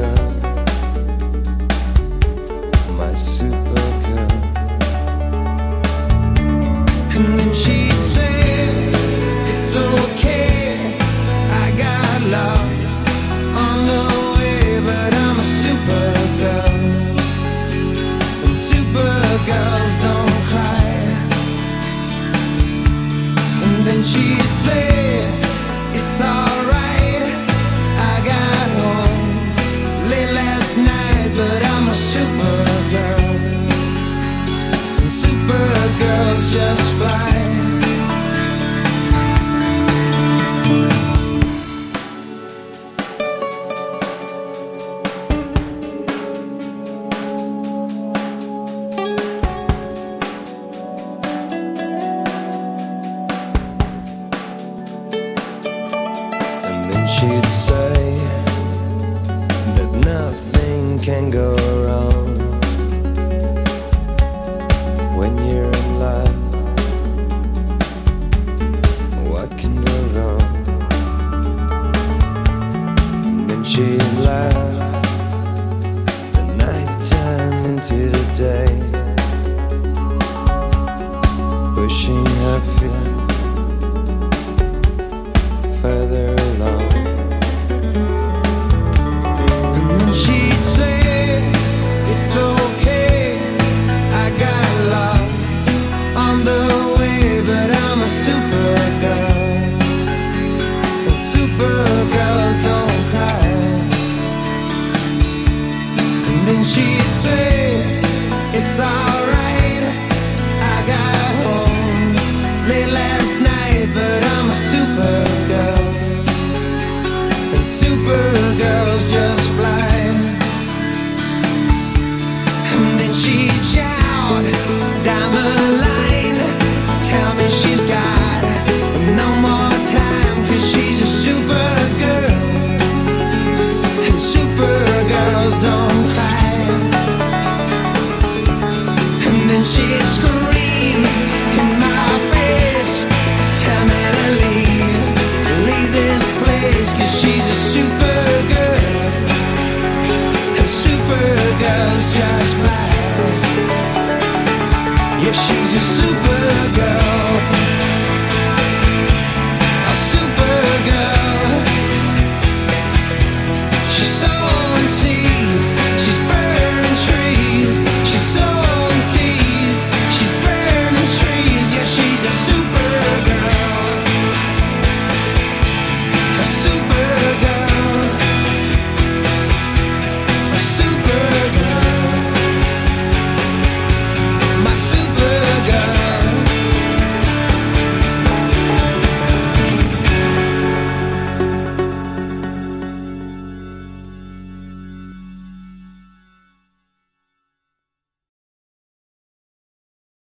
girl, my super girl. And then she'd say, it's okay, I got lost on the way, but I'm a super girl, and super girls don't cry. And then she'd say, it's alright, I got home late last night, but I'm a super girl, and super girls just fly. She'd say that nothing can go wrong when you're in love. What can go wrong? And then she'd laugh the night time into the day, pushing her feet further along. She'd say, it's okay, I got lost on the way, but I'm a super girl, and super girls don't cry. And then she'd say, it's alright, I got home late last night, but I'm a super girl, and super girls just fly. She'd shout down the line, tell me she's got no more time, 'cause she's a super girl, and super girls don't cry. And then she'd scream in my face, tell me to leave this place, 'cause she's a super girl, and super girls just fly. Yeah, she's a super girl, a super girl. She's so unseen.